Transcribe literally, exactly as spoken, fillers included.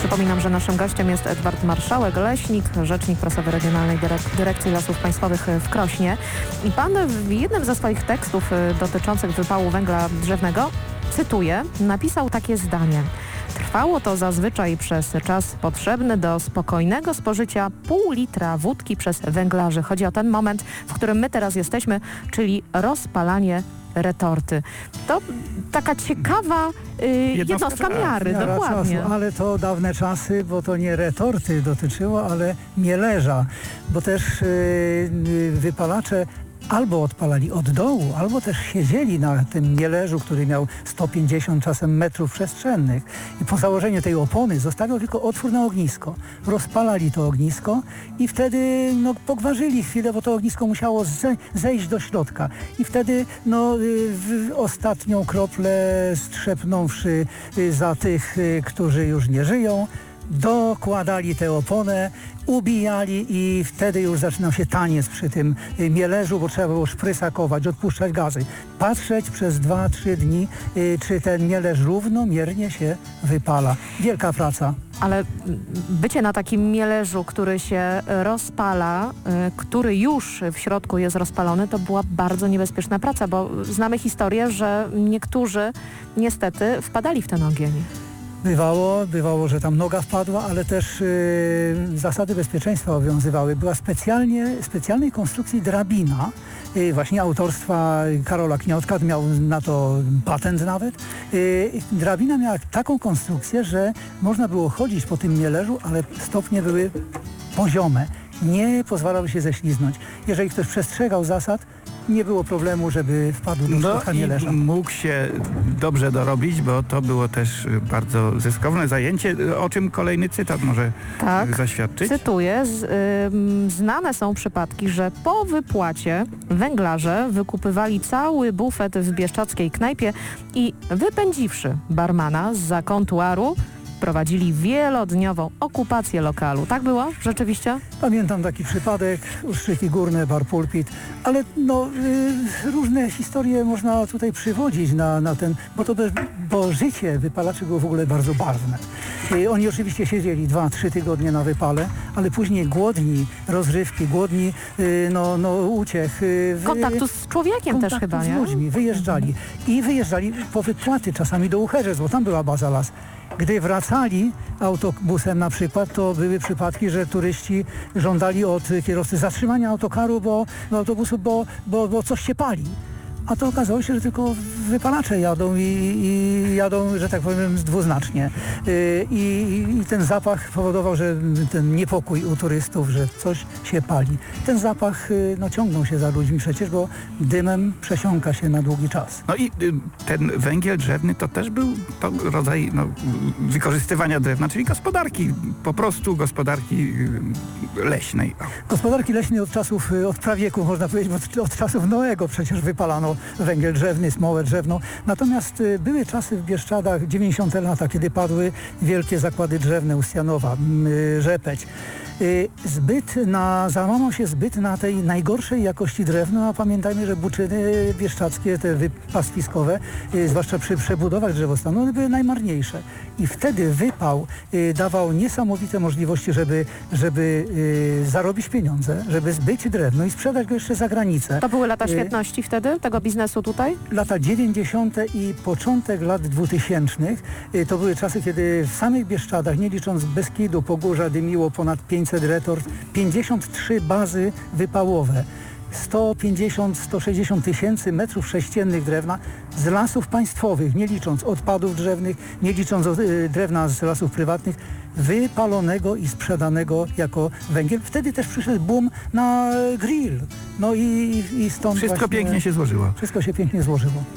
Przypominam, że naszym gościem jest Edward Marszałek, leśnik, rzecznik prasowy Regionalnej Dyrek- Dyrekcji Lasów Państwowych w Krośnie. I pan w jednym ze swoich tekstów dotyczących wypału węgla drzewnego, cytuję, napisał takie zdanie. Trwało to zazwyczaj przez czas potrzebny do spokojnego spożycia pół litra wódki przez węglarzy. Chodzi o ten moment, w którym my teraz jesteśmy, czyli rozpalanie retorty. To taka ciekawa y, jednostka, jednostka miary, Miara dokładnie. Czasu, ale to dawne czasy, bo to nie retorty dotyczyło, ale mielerza, bo też y, wypalacze albo odpalali od dołu, albo też siedzieli na tym mielerzu, który miał sto pięćdziesiąt czasem metrów przestrzennych i po założeniu tej opony zostawiał tylko otwór na ognisko. Rozpalali to ognisko i wtedy no, pogwarzyli chwilę, bo to ognisko musiało ze, zejść do środka i wtedy no, w ostatnią kroplę strzepnąwszy za tych, którzy już nie żyją, dokładali tę oponę, ubijali i wtedy już zaczynał się taniec przy tym mielerzu, bo trzeba było szprysakować, odpuszczać gazy. Patrzeć przez dwa trzy dni, czy ten mielerz równomiernie się wypala. Wielka praca. Ale bycie na takim mielerzu, który się rozpala, który już w środku jest rozpalony, to była bardzo niebezpieczna praca, bo znamy historię, że niektórzy niestety wpadali w ten ogień. Bywało, bywało, że tam noga wpadła, ale też y, zasady bezpieczeństwa obowiązywały. Była specjalnie, specjalnej konstrukcji drabina, y, właśnie autorstwa Karola Kniatka, miał na to patent nawet. Y, drabina miała taką konstrukcję, że można było chodzić po tym mielerzu, ale stopnie były poziome. Nie pozwalały się ześliznąć. Jeżeli ktoś przestrzegał zasad, nie było problemu, żeby wpadł do środka mielerza. No i mógł się dobrze dorobić, bo to było też bardzo zyskowne zajęcie, o czym kolejny cytat może tak, zaświadczyć. Cytuję, z, y, znane są przypadki, że po wypłacie węglarze wykupywali cały bufet w bieszczadzkiej knajpie i wypędziwszy barmana zza kontuaru, prowadzili wielodniową okupację lokalu. Tak było? Rzeczywiście? Pamiętam taki przypadek, Ustrzyki Górne, bar Pulpit, ale no, y, różne historie można tutaj przywodzić na, na ten, bo to be, bo życie wypalaczy było w ogóle bardzo barwne. Y, oni oczywiście siedzieli dwa, trzy tygodnie na wypale, ale później głodni rozrywki, głodni y, no, no, uciech. Y, wy, kontaktu z człowiekiem kontaktu też chyba, z nie? ludźmi, wyjeżdżali. I wyjeżdżali po wypłaty czasami do Ucherzec, bo tam była baza Las. Gdy wracali autobusem na przykład, to były przypadki, że turyści żądali od kierowcy zatrzymania autokaru, bo, do autobusu, bo, bo, bo coś się pali. A to okazało się, że tylko wypalacze jadą i, i jadą, że tak powiem, dwuznacznie. I, I ten zapach powodował, że ten niepokój u turystów, że coś się pali. Ten zapach no, ciągnął się za ludźmi przecież, bo dymem przesiąka się na długi czas. No i y, ten węgiel drzewny to też był to rodzaj no, wykorzystywania drewna, czyli gospodarki, po prostu gospodarki y, leśnej. Gospodarki leśnej od czasów, od prawieku można powiedzieć, bo od czasów Noego przecież wypalano węgiel drzewny, smołę drzewną. Natomiast y, były czasy w Bieszczadach, dziewięćdziesiąte lata, kiedy padły wielkie zakłady drzewne Ustianowa, y, Rzepeć. Y, zbyt na, załamał się zbyt na tej najgorszej jakości drewna, a pamiętajmy, że buczyny bieszczadzkie, te pastwiskowe, y, zwłaszcza przy przebudowach drzewostanu, one były najmarniejsze. I wtedy wypał y, dawał niesamowite możliwości, żeby, żeby y, zarobić pieniądze, żeby zbyć drewno i sprzedać go jeszcze za granicę. To były lata świetności wtedy, tego biznesu tutaj? Lata dziewięćdziesiąte i początek lat dwutysięcznych to były czasy, kiedy w samych Bieszczadach, nie licząc Beskidu, Pogórza, dymiło ponad pięćset retort, pięćdziesiąt trzy bazy wypałowe, sto pięćdziesiąt do stu sześćdziesięciu tysięcy metrów sześciennych drewna z lasów państwowych, nie licząc odpadów drzewnych, nie licząc y, drewna z lasów prywatnych, wypalonego i sprzedanego jako węgiel. Wtedy też przyszedł boom na grill. No i, i stąd Wszystko właśnie, pięknie się złożyło. Wszystko się pięknie złożyło.